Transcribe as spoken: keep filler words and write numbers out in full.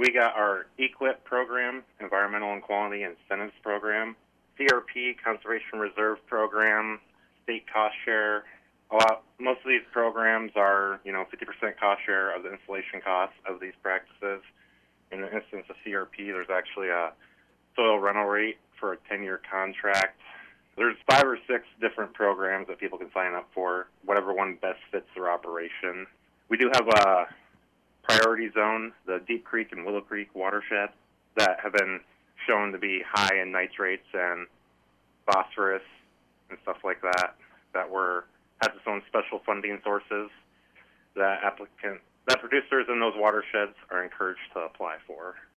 we got our E Q I P program, Environmental and Quality Incentives Program, C R P, Conservation Reserve Program, State Cost Share. A lot, most of these programs are, you know, fifty percent cost share of the installation costs of these practices. In the instance of C R P, there's actually a soil rental rate for a ten-year contract. There's five or six different programs that people can sign up for, whatever one best fits their operation. We do have a priority zone, the Deep Creek and Willow Creek watershed, that have been shown to be high in nitrates and phosphorus and stuff like that, that were has its own special funding sources that applicant that producers in those watersheds are encouraged to apply for.